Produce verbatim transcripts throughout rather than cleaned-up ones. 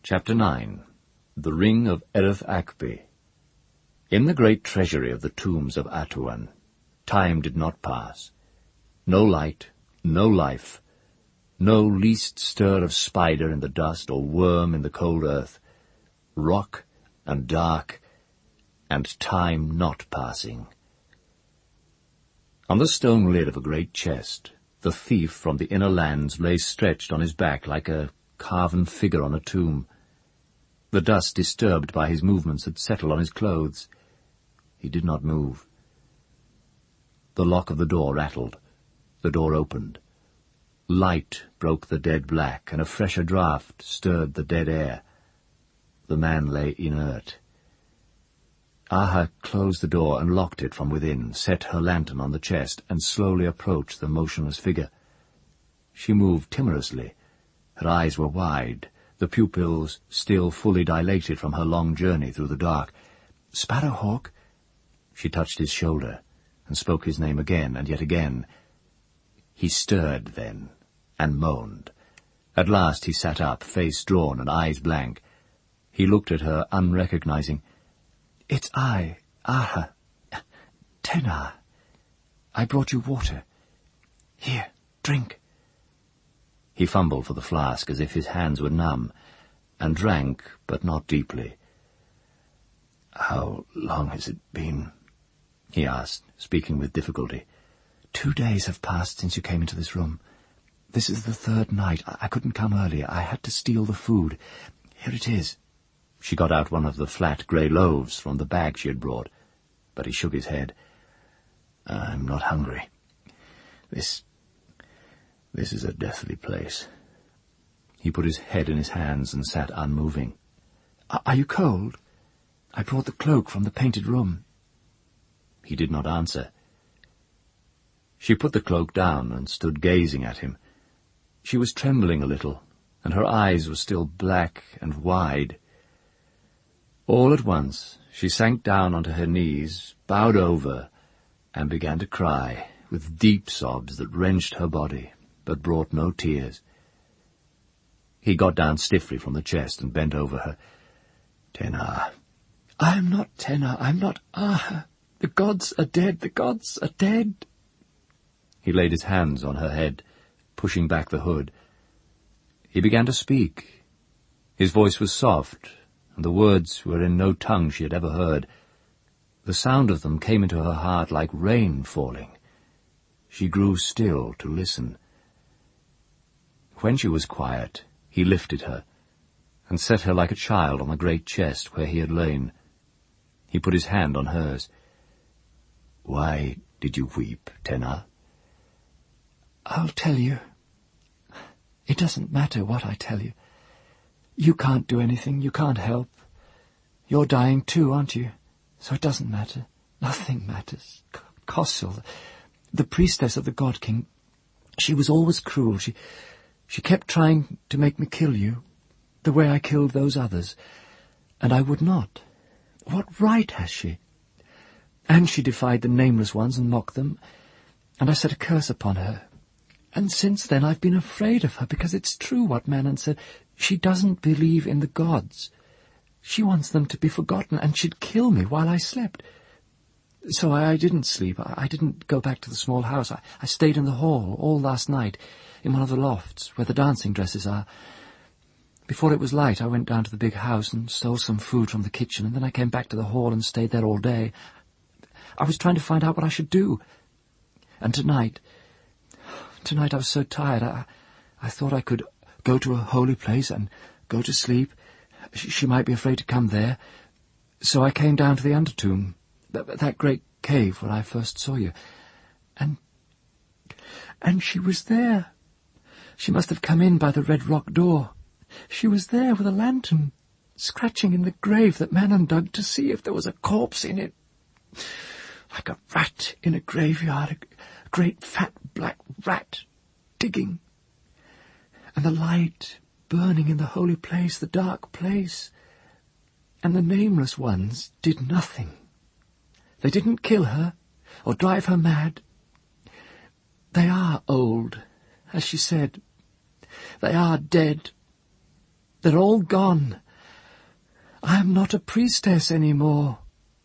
Chapter nine. The Ring of Ereth Akbe. In the great treasury of the tombs of Atuan, time did not pass. No light, no life, no least stir of spider in the dust or worm in the cold earth. Rock and dark, and time not passing. On the stone lid of a great chest, the thief from the inner lands lay stretched on his back like a carven figure on a tomb. The dust disturbed by his movements had settled on his clothes. He did not move. The lock of the door rattled. The door opened. Light broke the dead black, and a fresher draught stirred the dead air. The man lay inert. Aha closed the door and locked it from within, set her lantern on the chest, and slowly approached the motionless figure. She moved timorously. Her eyes were wide, the pupils still fully dilated from her long journey through the dark. "Sparrowhawk!" She touched his shoulder, and spoke his name again and yet again. He stirred then, and moaned. At last he sat up, face drawn and eyes blank. He looked at her, unrecognizing. "It's I, Aha, Tenar. I brought you water. Here, drink." He fumbled for the flask as if his hands were numb, and drank, but not deeply. "How long has it been?" he asked, speaking with difficulty. Two days have passed since you came into this room. This is the third night. I, I couldn't come earlier. I had to steal the food. Here it is." She got out one of the flat grey loaves from the bag she had brought, but he shook his head. "I'm not hungry. This... this is a deathly place." He put his head in his hands and sat unmoving. "Are you cold? I brought the cloak from the painted room." He did not answer. She put the cloak down and stood gazing at him. She was trembling a little, and her eyes were still black and wide. All at once she sank down onto her knees, bowed over, and began to cry, with deep sobs that wrenched her body, but brought no tears. He got down stiffly from the chest and bent over her. "Tenar." "I am not Tenar. I am not Aha. The gods are dead. The gods are dead." He laid his hands on her head, pushing back the hood. He began to speak. His voice was soft, and the words were in no tongue she had ever heard. The sound of them came into her heart like rain falling. She grew still to listen. When she was quiet, he lifted her, and set her like a child on the great chest where he had lain. He put his hand on hers. "Why did you weep, Tenar?" "I'll tell you. It doesn't matter what I tell you. You can't do anything. You can't help. You're dying too, aren't you? So it doesn't matter. Nothing matters. Kossel, the priestess of the God King, she was always cruel. She, she kept trying to make me kill you, the way I killed those others, and I would not. What right has she? And she defied the nameless ones and mocked them, and I set a curse upon her. And since then I've been afraid of her, because it's true what Manon said. She doesn't believe in the gods. She wants them to be forgotten, and she'd kill me while I slept. So I, I didn't sleep. I, I didn't go back to the small house. I, I stayed in the hall all last night, in one of the lofts, where the dancing dresses are. Before it was light, I went down to the big house and stole some food from the kitchen, and then I came back to the hall and stayed there all day. I was trying to find out what I should do. And tonight... Tonight I was so tired, I, I thought I could go to a holy place and go to sleep. She, she might be afraid to come there. So I came down to the Undertomb, that, that great cave where I first saw you. And... and she was there. She must have come in by the red rock door. She was there with a lantern, scratching in the grave that Manon dug to see if there was a corpse in it. Like a rat in a graveyard, a, a great fat black rat digging. And the light burning in the holy place, the dark place. And the nameless ones did nothing. They didn't kill her or drive her mad. They are old, as she said. They are dead. They're all gone. I am not a priestess any more."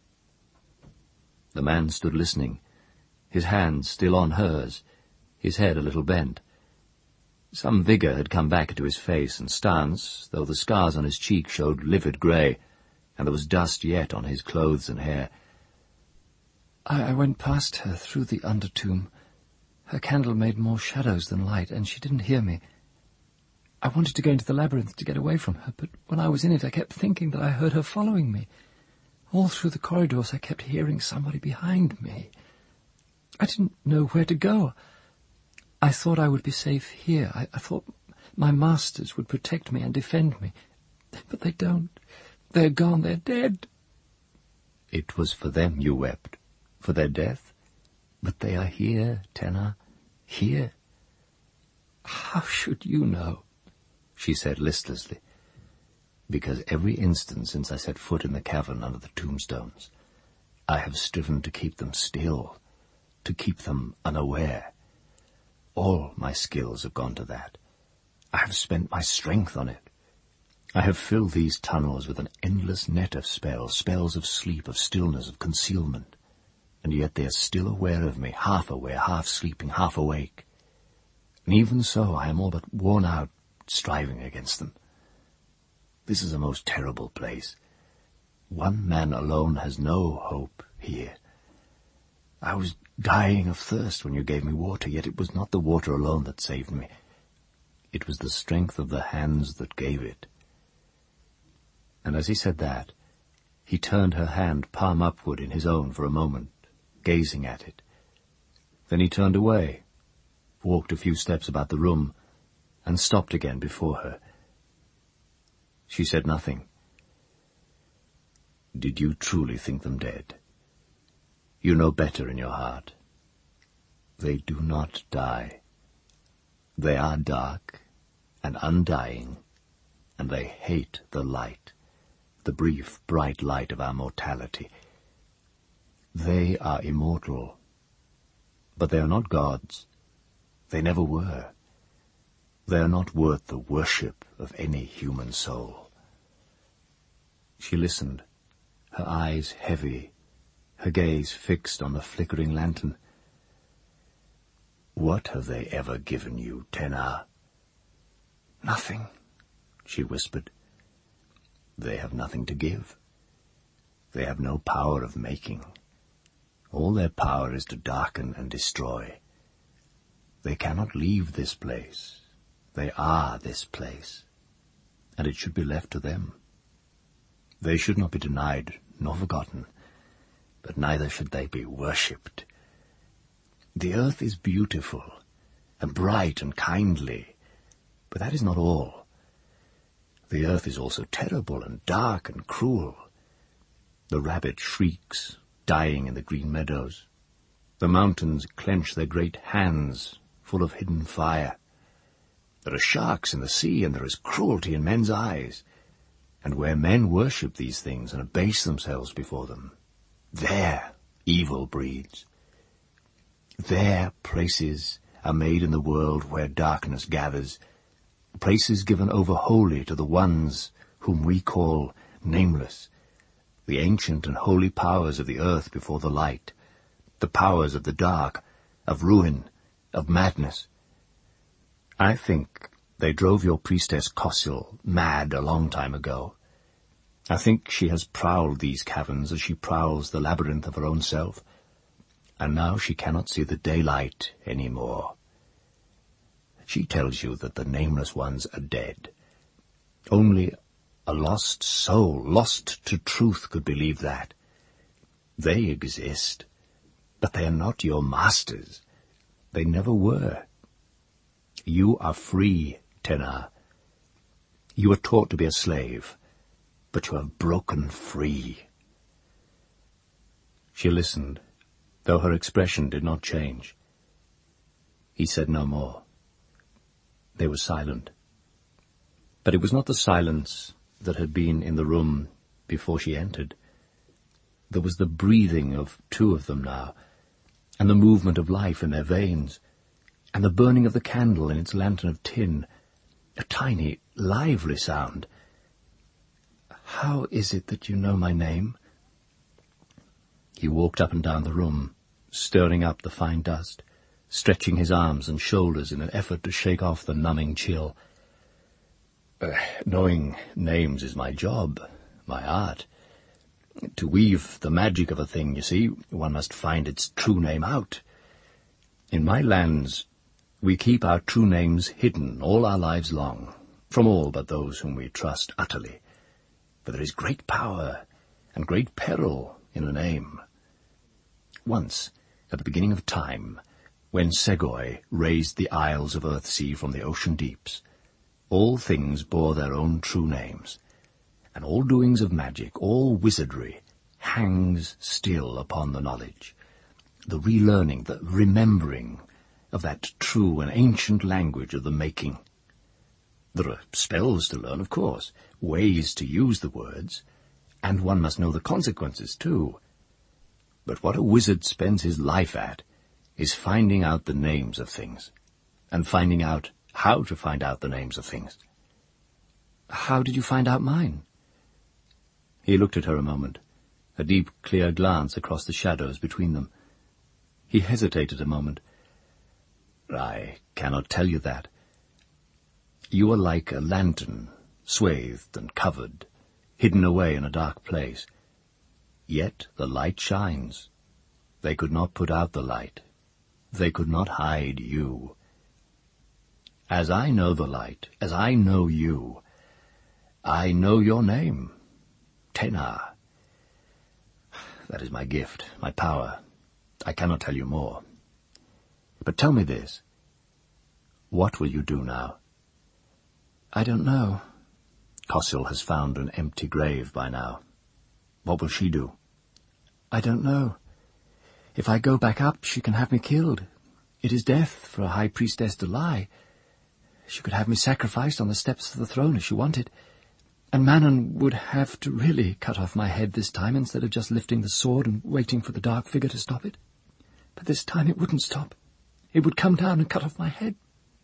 The man stood listening, his hands still on hers, his head a little bent. Some vigour had come back into his face and stance, though the scars on his cheek showed livid grey, and there was dust yet on his clothes and hair. I, I went past her through the undertomb. Her candle made more shadows than light, and she didn't hear me. I wanted to go into the labyrinth to get away from her, but when I was in it I kept thinking that I heard her following me. All through the corridors I kept hearing somebody behind me. I didn't know where to go. I thought I would be safe here. I, I thought my masters would protect me and defend me. But they don't. They're gone. They're dead. It was for them you wept, for their death? But they are here, Tenna, here. How should you know? She said listlessly. Because every instant since I set foot in the cavern under the tombstones, I have striven to keep them still, to keep them unaware. All my skills have gone to that. I have spent my strength on it. I have filled these tunnels with an endless net of spells, spells of sleep, of stillness, of concealment. And yet they are still aware of me, half aware, half sleeping, half awake. And even so I am all but worn out, striving against them. This is a most terrible place. One man alone has no hope here. I was dying of thirst when you gave me water, yet it was not the water alone that saved me. It was the strength of the hands that gave it. And as he said that, he turned her hand palm upward in his own for a moment, gazing at it. Then he turned away, walked a few steps about the room, and stopped again before her. She said nothing. Did you truly think them dead? You know better in your heart. They do not die. They are dark and undying, and they hate the light, the brief, bright light of our mortality. They are immortal, but they are not gods. They never were. They are not worth the worship of any human soul. She listened, her eyes heavy, her gaze fixed on the flickering lantern. What have they ever given you, Tenna? Nothing, she whispered. They have nothing to give. They have no power of making. All their power is to darken and destroy. They cannot leave this place. They are this place, and it should be left to them. They should not be denied nor forgotten, but neither should they be worshipped. The earth is beautiful, and bright and kindly, but that is not all. The earth is also terrible and dark and cruel. The rabbit shrieks, dying in the green meadows. The mountains clench their great hands, full of hidden fire. There are sharks in the sea, and there is cruelty in men's eyes. And where men worship these things and abase themselves before them, there evil breeds. There places are made in the world where darkness gathers, places given over wholly to the ones whom we call nameless, the ancient and holy powers of the earth before the light, the powers of the dark, of ruin, of madness. I think they drove your priestess Kossil mad a long time ago. I think she has prowled these caverns as she prowls the labyrinth of her own self, and now she cannot see the daylight any more. She tells you that the nameless ones are dead. Only a lost soul, lost to truth, could believe that. They exist, but they are not your masters. They never were. You are free, Tenna. You were taught to be a slave, but you have broken free. She listened, though her expression did not change. He said no more. They were silent. But it was not the silence that had been in the room before she entered. There was the breathing of two of them now, and the movement of life in their veins, and the burning of the candle in its lantern of tin, a tiny, lively sound. "How is it that you know my name?" He walked up and down the room, stirring up the fine dust, stretching his arms and shoulders in an effort to shake off the numbing chill. Uh, knowing names is my job, my art. To weave the magic of a thing, you see, one must find its true name out. In my lands, we keep our true names hidden all our lives long, from all but those whom we trust utterly. For there is great power and great peril in a name. Once, at the beginning of time, when Segoi raised the isles of Earthsea from the ocean deeps, all things bore their own true names, and all doings of magic, all wizardry, hangs still upon the knowledge, the relearning, the remembering of that true and ancient language of the making. There are spells to learn, of course, ways to use the words, and one must know the consequences, too. But what a wizard spends his life at is finding out the names of things, and finding out how to find out the names of things. "How did you find out mine?" He looked at her a moment, a deep, clear glance across the shadows between them. He hesitated a moment. "I cannot tell you that. You are like a lantern, swathed and covered, hidden away in a dark place. Yet the light shines. They could not put out the light. They could not hide you. As I know the light, as I know you, I know your name, Tena. That is my gift, my power. I cannot tell you more. But tell me this. What will you do now?" "I don't know." "Kossil has found an empty grave by now. What will she do?" "I don't know. If I go back up, she can have me killed. It is death for a high priestess to lie. She could have me sacrificed on the steps of the throne if she wanted, and Manon would have to really cut off my head this time instead of just lifting the sword and waiting for the dark figure to stop it. But this time it wouldn't stop. It would come down and cut off my head."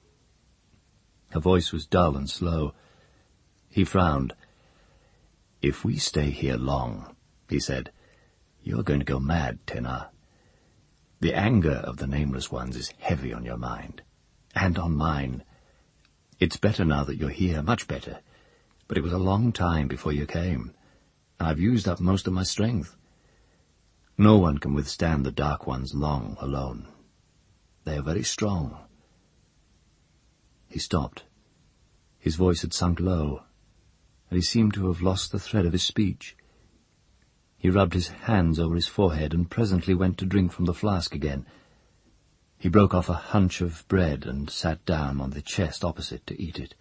Her voice was dull and slow. He frowned. "If we stay here long," he said, "you're going to go mad, Tena. The anger of the Nameless Ones is heavy on your mind, and on mine. It's better now that you're here, much better, but it was a long time before you came, and I've used up most of my strength. No one can withstand the Dark Ones long alone. They are very strong." He stopped. His voice had sunk low, and he seemed to have lost the thread of his speech. He rubbed his hands over his forehead and presently went to drink from the flask again. He broke off a hunch of bread and sat down on the chest opposite to eat it.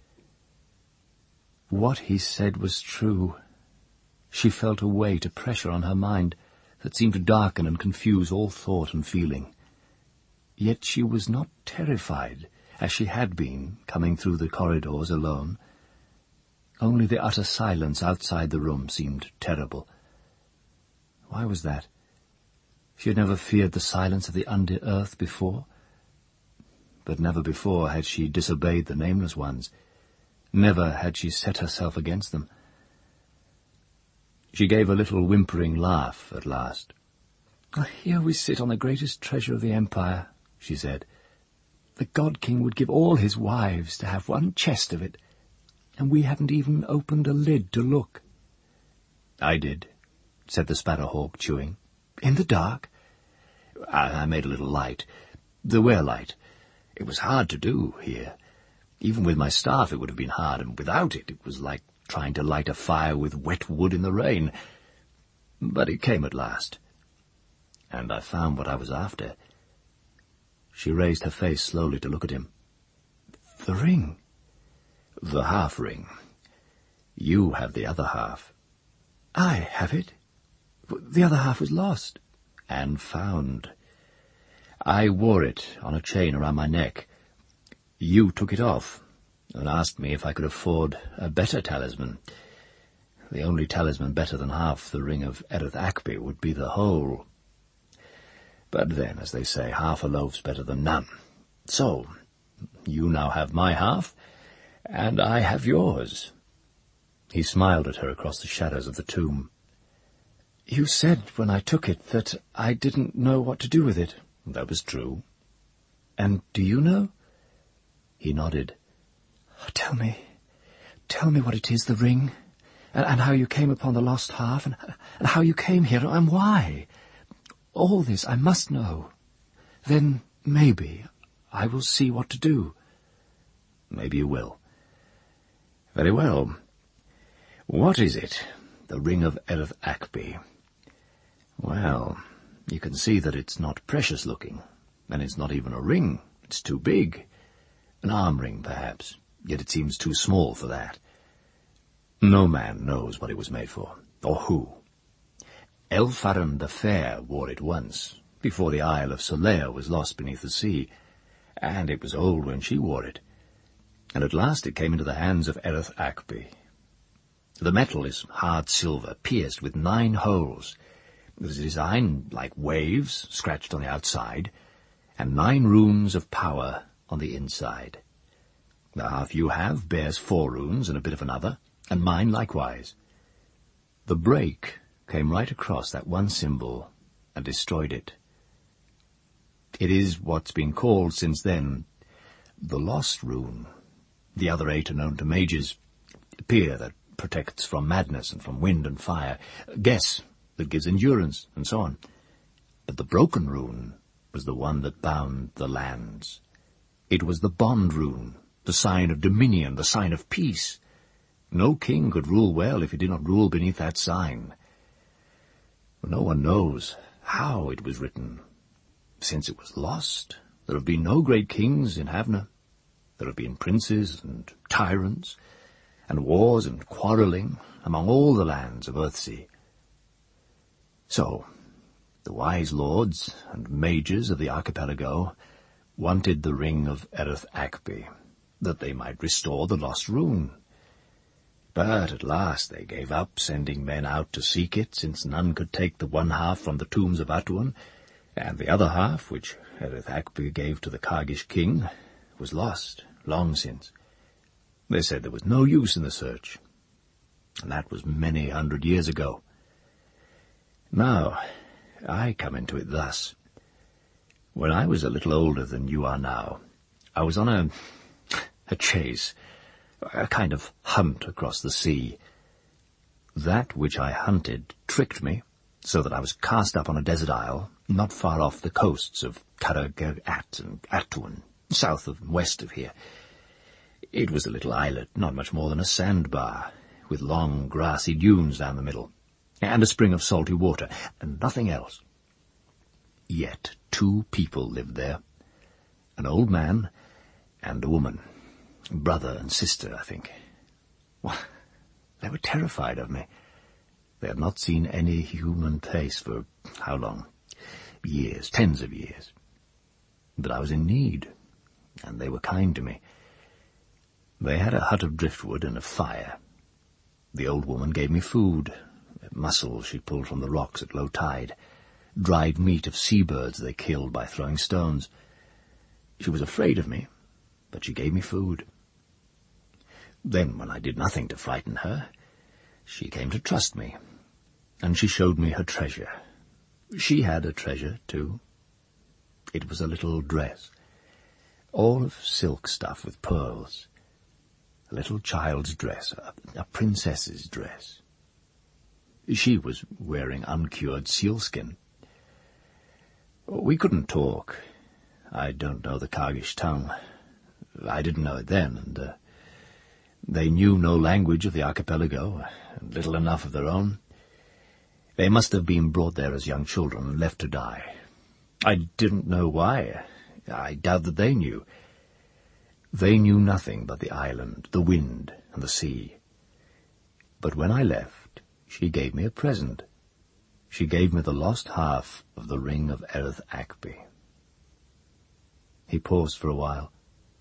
What he said was true. She felt a weight, a pressure on her mind that seemed to darken and confuse all thought and feeling. Yet she was not terrified, as she had been, coming through the corridors alone. Only the utter silence outside the room seemed terrible. Why was that? She had never feared the silence of the under-earth before. But never before had she disobeyed the Nameless Ones. Never had she set herself against them. She gave a little whimpering laugh at last. "Here we sit on the greatest treasure of the Empire," she said. "The God King would give all his wives to have one chest of it, and we hadn't even opened a lid to look." "I did," said the Sparrowhawk, chewing. "In the dark?" I, I made a little light. The wear-light. It was hard to do here. Even with my staff it would have been hard, and without it it was like trying to light a fire with wet wood in the rain. But it came at last. And I found what I was after. She raised her face slowly to look at him. "The ring?" "The half-ring. You have the other half." "I have it? The other half was lost." "And found. I wore it on a chain around my neck. You took it off, and asked me if I could afford a better talisman. The only talisman better than half the ring of Erith Akbe would be the whole. But then, as they say, half a loaf's better than none. So, you now have my half, and I have yours." He smiled at her across the shadows of the tomb. "You said when I took it that I didn't know what to do with it." "That was true." "And do you know?" He nodded. "Tell me, tell me what it is, the ring, and, and how you came upon the lost half, and, and how you came here, and why. All this I must know. Then, maybe, I will see what to do." "Maybe you will. Very well. What is it? The ring of Erreth Akby. Well, you can see that it's not precious-looking, and it's not even a ring. It's too big. An arm ring, perhaps, yet it seems too small for that. No man knows what it was made for, or who. Elfarin the Fair wore it once, before the Isle of Solea was lost beneath the sea, and it was old when she wore it, and at last it came into the hands of Erreth Akby. The metal is hard silver, pierced with nine holes. There's a design like waves, scratched on the outside, and nine runes of power on the inside. The half you have bears four runes and a bit of another, and mine likewise. The break came right across that one symbol and destroyed it. It is what's been called since then the Lost Rune. The other eight are known to mages. Peer, that protects from madness and from wind and fire. Guess, that gives endurance, and so on. But the Broken Rune was the one that bound the lands. It was the Bond Rune, the sign of dominion, the sign of peace. No king could rule well if he did not rule beneath that sign. No one knows how it was written. Since it was lost, there have been no great kings in Havna. There have been princes and tyrants, and wars and quarrelling among all the lands of Earthsea. So, the wise lords and mages of the archipelago wanted the ring of Erreth Akby, that they might restore the lost rune. But at last they gave up sending men out to seek it, since none could take the one half from the tombs of Atuan, and the other half, which Erreth Akby gave to the Kargish king, was lost long since. They said there was no use in the search, and that was many hundred years ago. Now, I come into it thus. When I was a little older than you are now, I was on a, a chase, a kind of hunt across the sea. That which I hunted tricked me, so that I was cast up on a desert isle, not far off the coasts of Karagat and Atuan, south and west of here. It was a little islet, not much more than a sandbar, with long grassy dunes down the middle, and a spring of salty water, and nothing else. Yet two people lived there, an old man and a woman, brother and sister, I think. Well, they were terrified of me. They had not seen any human face for how long? Years, tens of years. But I was in need, and they were kind to me. They had a hut of driftwood and a fire. The old woman gave me food, mussels she pulled from the rocks at low tide, dried meat of seabirds they killed by throwing stones. She was afraid of me, but she gave me food. Then, when I did nothing to frighten her, she came to trust me, and she showed me her treasure. She had a treasure, too. It was a little dress, all of silk stuff with pearls. A little child's dress, a, a princess's dress. She was wearing uncured sealskin. We couldn't talk. I don't know the Kargish tongue. I didn't know it then, and uh, they knew no language of the archipelago, and little enough of their own. They must have been brought there as young children and left to die. I didn't know why. I doubt that they knew. They knew nothing but the island, the wind, and the sea. But when I left, she gave me a present. She gave me the lost half of the ring of Erreth Akby. He paused for a while.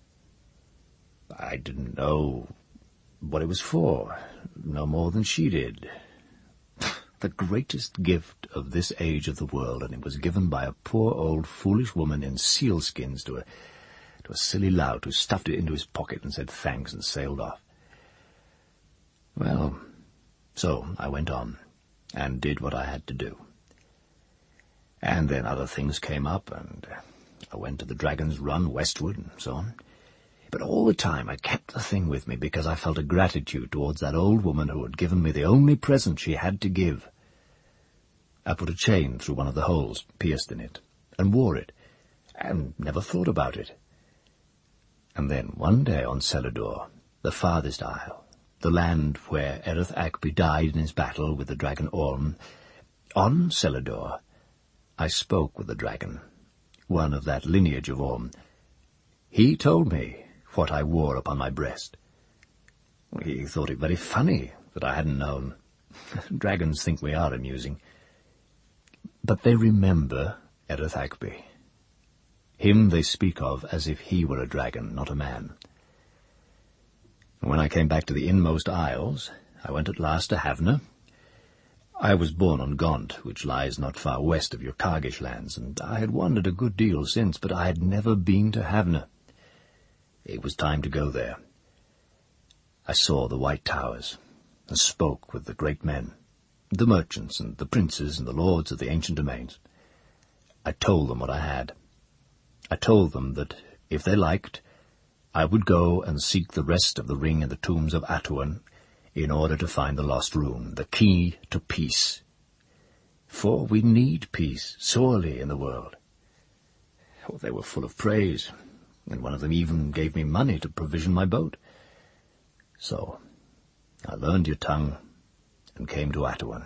I didn't know what it was for, no more than she did. The greatest gift of this age of the world, and it was given by a poor old foolish woman in sealskins to a to a silly lout who stuffed it into his pocket and said thanks and sailed off. Well, so I went on, and did what I had to do. And then other things came up, and I went to the Dragon's Run westward, and so on. But all the time I kept the thing with me because I felt a gratitude towards that old woman who had given me the only present she had to give. I put a chain through one of the holes pierced in it, and wore it, and never thought about it. And then one day on Selador, the farthest isle, the land where Erith Akby died in his battle with the dragon Orm, on Selador, I spoke with the dragon, one of that lineage of Orm. He told me what I wore upon my breast. He thought it very funny that I hadn't known. Dragons think we are amusing. But they remember Erith Akby. Him they speak of as if he were a dragon, not a man. When I came back to the inmost isles, I went at last to Havna. I was born on Gaunt, which lies not far west of your Kargish lands, and I had wandered a good deal since, but I had never been to Havna. It was time to go there. I saw the White Towers, and spoke with the great men, the merchants and the princes and the lords of the ancient domains. I told them what I had. I told them that, if they liked, I would go and seek the rest of the ring in the tombs of Atuan in order to find the lost rune, the key to peace. For we need peace sorely in the world. Oh, they were full of praise, and one of them even gave me money to provision my boat. So I learned your tongue and came to Atuan.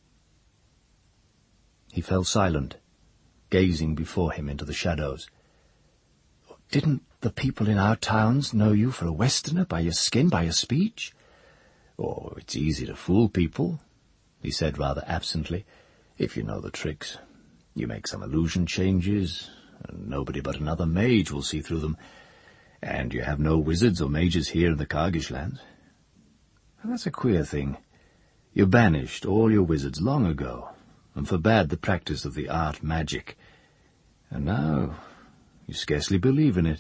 He fell silent, gazing before him into the shadows. Didn't the people in our towns know you for a Westerner by your skin, by your speech? Oh, it's easy to fool people, he said rather absently, if you know the tricks. You make some illusion changes, and nobody but another mage will see through them, and you have no wizards or mages here in the Kargish lands. And that's a queer thing. You banished all your wizards long ago, and forbade the practice of the art magic, and now you scarcely believe in it.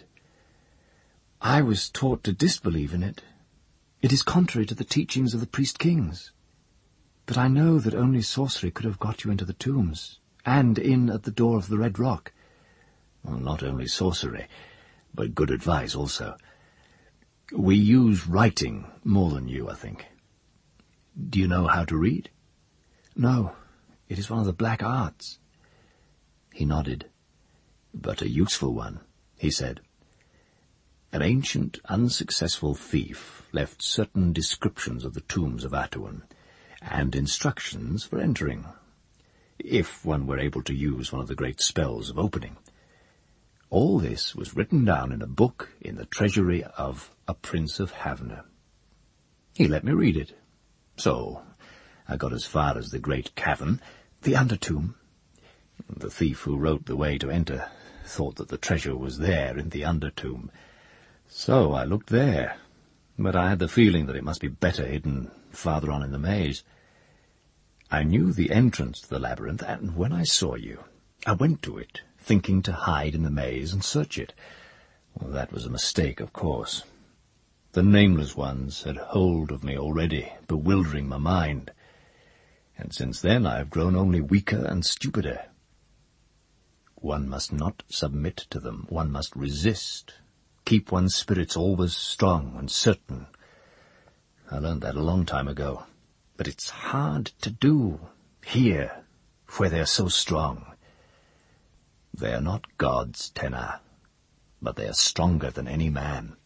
I was taught to disbelieve in it. It is contrary to the teachings of the priest-kings. But I know that only sorcery could have got you into the tombs, and in at the door of the Red Rock. Well, not only sorcery, but good advice also. We use writing more than you, I think. Do you know how to read? No, it is one of the black arts. He nodded. But a useful one, he said. An ancient, unsuccessful thief left certain descriptions of the tombs of Atuan, and instructions for entering, if one were able to use one of the great spells of opening. All this was written down in a book in the treasury of a prince of Havna. He let me read it. So I got as far as the great cavern, the undertomb. The thief who wrote the way to enter thought that the treasure was there in the undertomb. So I looked there, but I had the feeling that it must be better hidden farther on in the maze. I knew the entrance to the labyrinth, and when I saw you, I went to it, thinking to hide in the maze and search it. Well, that was a mistake, of course. The Nameless Ones had hold of me already, bewildering my mind, and since then I have grown only weaker and stupider. One must not submit to them. One must resist. Keep one's spirits always strong and certain. I learned that a long time ago. But it's hard to do here, where they are so strong. They are not gods, Tena, but they are stronger than any man.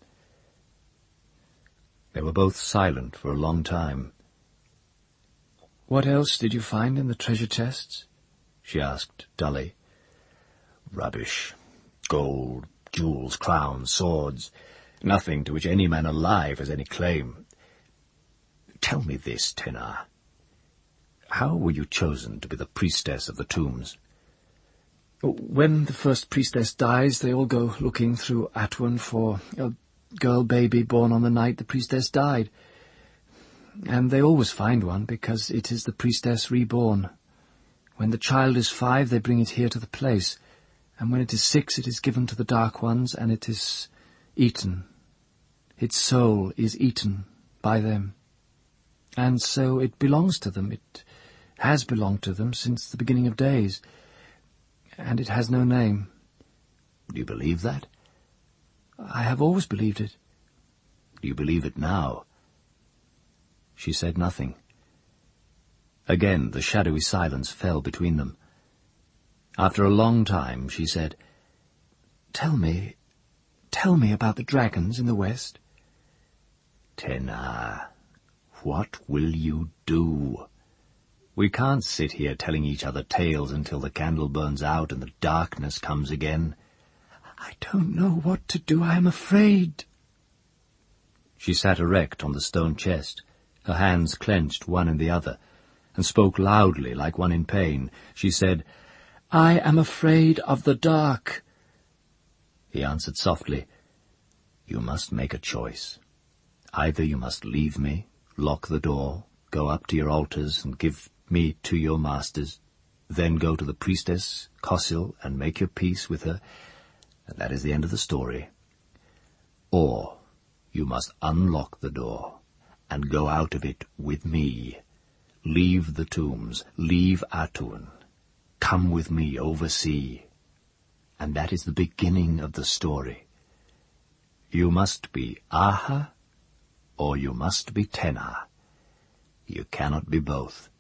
They were both silent for a long time. What else did you find in the treasure chests? She asked dully. Rubbish. Gold, jewels, crowns, swords. Nothing to which any man alive has any claim. Tell me this, Tena. How were you chosen to be the priestess of the tombs? When the first priestess dies, they all go looking through Atuan for a girl baby born on the night the priestess died. And they always find one, because it is the priestess reborn. When the child is five, they bring it here to the place, And when it is six, it is given to the Dark Ones, and it is eaten. Its soul is eaten by them. And so it belongs to them. It has belonged to them since the beginning of days. And it has no name. Do you believe that? I have always believed it. Do you believe it now? She said nothing. Again the shadowy silence fell between them. After a long time she said, Tell me, tell me about the dragons in the west. Tena, what will you do? We can't sit here telling each other tales until the candle burns out and the darkness comes again. I don't know what to do. I am afraid. She sat erect on the stone chest, her hands clenched one in the other, and spoke loudly like one in pain. She said, I am afraid of the dark. He answered softly, You must make a choice. Either you must leave me, lock the door, go up to your altars and give me to your masters, then go to the priestess, Kosil, and make your peace with her, and that is the end of the story. Or you must unlock the door and go out of it with me. Leave the tombs, leave Atuan. Come with me over sea. And that is the beginning of the story. You must be Aha, or you must be Tena. You cannot be both.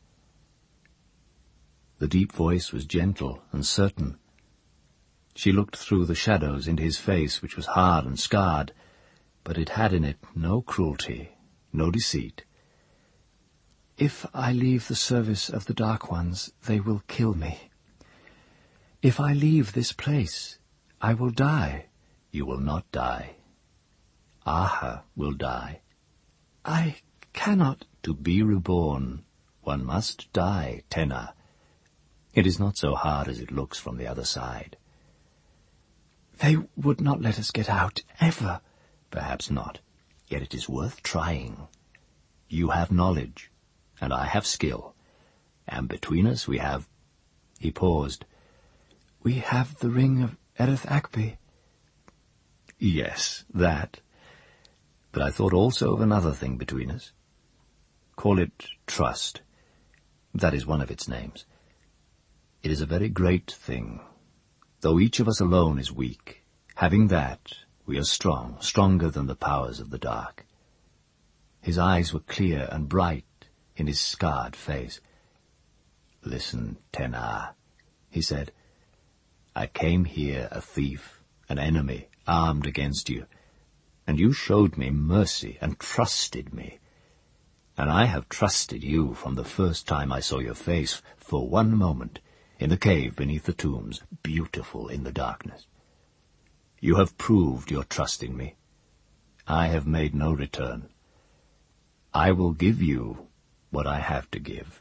The deep voice was gentle and certain. She looked through the shadows into his face, which was hard and scarred, but it had in it no cruelty, no deceit. If I leave the service of the Dark Ones, they will kill me. If I leave this place, I will die. You will not die. Aha will die. I cannot. To be reborn, one must die, Tena. It is not so hard as it looks from the other side. They would not let us get out, ever. Perhaps not, yet it is worth trying. You have knowledge, and I have skill, and between us we have... He paused. We have the ring of Ereth Akbe. Yes, that. But I thought also of another thing between us. Call it trust. That is one of its names. It is a very great thing. Though each of us alone is weak, having that, we are strong, stronger than the powers of the dark. His eyes were clear and bright in his scarred face. Listen, Tena, he said. I came here a thief, an enemy, armed against you, and you showed me mercy and trusted me. And I have trusted you from the first time I saw your face for one moment in the cave beneath the tombs, beautiful in the darkness. You have proved your trust in me. I have made no return. I will give you what I have to give.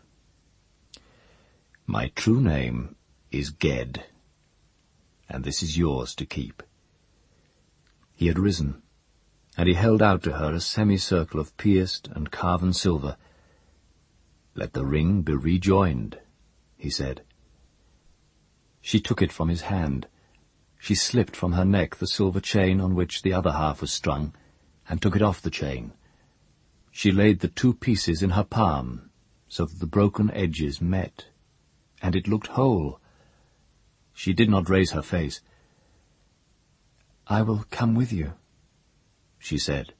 My true name is Ged, and this is yours to keep. He had risen, and he held out to her a semicircle of pierced and carven silver. Let the ring be rejoined, he said. She took it from his hand. She slipped from her neck the silver chain on which the other half was strung, and took it off the chain. She laid the two pieces in her palm, so that the broken edges met, and it looked whole. She did not raise her face. I will come with you, she said.